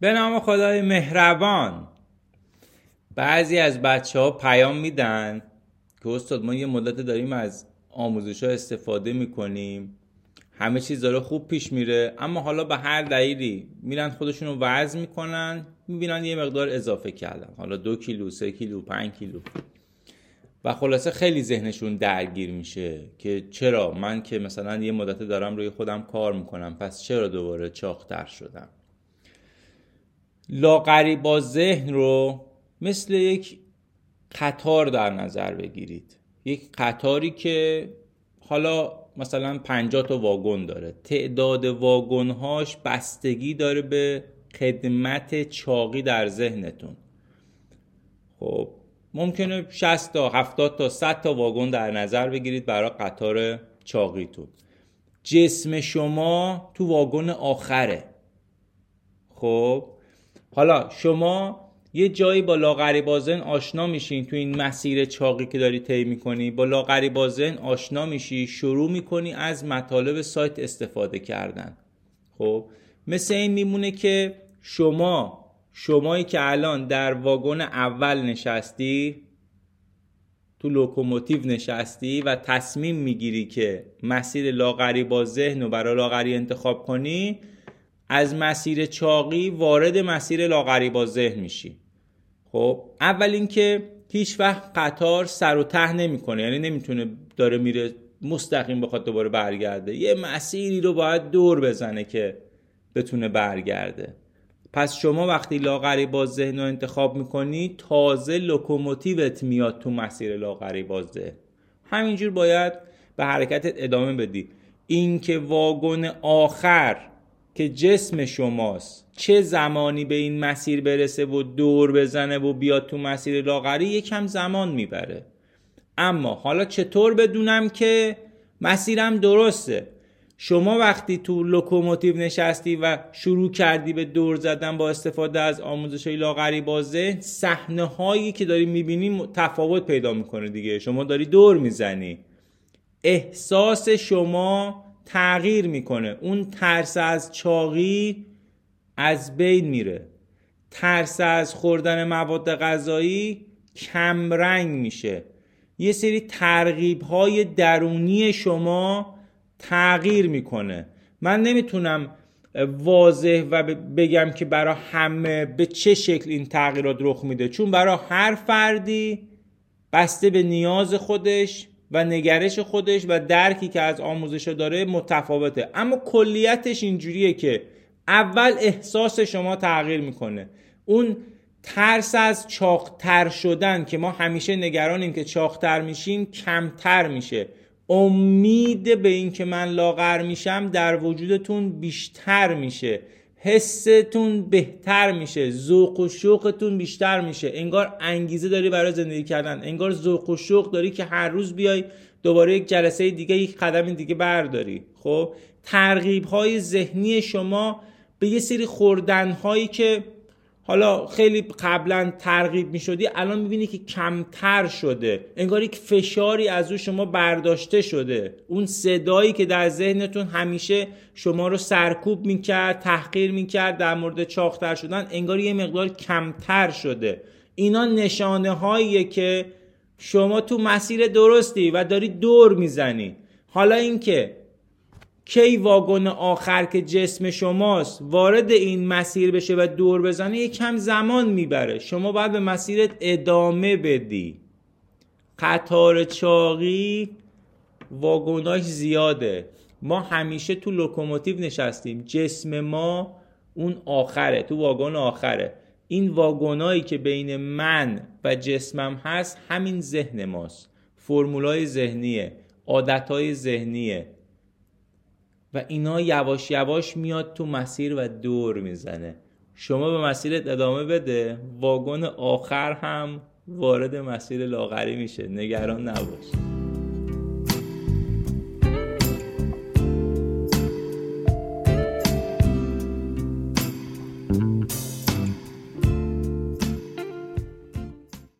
به نام خدای مهربان. بعضی از بچه ها پیام میدن که استاد ما یه مدت داریم از آموزش ها استفاده میکنیم، همه چیز داره خوب پیش میره، اما حالا به هر دلیلی میرن خودشون رو وزن میکنن، میبینن یه مقدار اضافه کردن، حالا 2 کیلو، 3 کیلو، 5 کیلو، و خلاصه خیلی ذهنشون درگیر میشه که چرا من که مثلا یه مدت دارم روی خودم کار میکنم، پس چرا دوباره چاق‌تر شدم. لاغری با ذهن رو مثل یک قطار در نظر بگیرید. یک قطاری که حالا مثلا 50 تا واگن داره، تعداد واگن‌هاش بستگی داره به خدمت چاقی در ذهنتون. خب ممکنه 60 تا 70 تا 100 تا واگن در نظر بگیرید برای قطار چاقیتون. جسم شما تو واگن آخره. خب حالا شما یه جایی با لاغری با ذهن آشنا میشین، تو این مسیر چاقی که داری طی میکنی با لاغری با ذهن آشنا میشی، شروع میکنی از مطالب سایت استفاده کردن. خب مثل این میمونه که شمایی که الان در واگن اول نشستی، تو لوکوموتیو نشستی و تصمیم میگیری که مسیر لاغری با ذهن رو برای لاغری انتخاب کنی، از مسیر چاقی وارد مسیر لاغری با ذهن میشی. خب اول اینکه هیچ وقت قطار سر و ته نمیکنه، یعنی نمیتونه داره میره مستقیم بخواد دوباره برگرده، یه مسیری رو باید دور بزنه که بتونه برگرده. پس شما وقتی لاغری با ذهن رو انتخاب میکنی، تازه لوکوموتیوت میاد تو مسیر لاغری با ذهن، همینجور باید به حرکتت ادامه بدی. این که واگن آخر که جسم شماست چه زمانی به این مسیر برسه و دور بزنه و بیاد تو مسیر لاغری، یکم زمان میبره. اما حالا چطور بدونم که مسیرم درسته؟ شما وقتی تو لوکوموتیو نشستی و شروع کردی به دور زدن با استفاده از آموزش‌های لاغری با ذهن، صحنه‌هایی که داری می‌بینی تفاوت پیدا می‌کنه دیگه. شما داری دور میزنی، احساس شما تغییر میکنه، اون ترس از چاقی از بین میره، ترس از خوردن مواد غذایی کم رنگ میشه، یه سری ترغیب‌های درونی شما تغییر میکنه. من نمیتونم واضح و بگم که برای همه به چه شکل این تغییرات رخ میده، چون برای هر فردی بسته به نیاز خودش و نگرش خودش و درکی که از آموزشا داره متفاوته. اما کلیتش اینجوریه که اول احساس شما تغییر میکنه، اون ترس از چاق‌تر شدن که ما همیشه نگرانیم که چاق‌تر میشیم کمتر میشه، امید به این که من لاغر میشم در وجودتون بیشتر میشه، حستون بهتر میشه، ذوق و شوقتون بیشتر میشه، انگار انگیزه داری برای زندگی کردن، انگار ذوق و شوق داری که هر روز بیای دوباره یک جلسه دیگه، یک قدم دیگه برداری. خب ترغیب‌های ذهنی شما به یه سری خوردن‌هایی که حالا خیلی قبلا ترغیب میشدی الان میبینی که کمتر شده، انگار یک فشاری از رو شما برداشته شده. اون صدایی که در ذهنتون همیشه شما رو سرکوب میکرد، تحقیر میکرد در مورد چاق‌تر شدن، انگار یه مقدار کمتر شده. اینا نشانه هاییه که شما تو مسیر درستی و داری دور میزنی. حالا اینکه کی واگن آخر که جسم شماست وارد این مسیر بشه و دور بزنه یکم زمان میبره، شما باید به مسیرت ادامه بدی. قطار چاقی واگناش زیاده، ما همیشه تو لوکوموتیو نشستیم، جسم ما اون آخره، تو واگن آخره. این واگنایی که بین من و جسمم هست همین ذهن ماست، فرمولای ذهنیه، عادتهای ذهنیه و اینا یواش یواش میاد تو مسیر و دور میزنه. شما به مسیرت ادامه بده، واگن آخر هم وارد مسیر لاغری میشه، نگران نباش.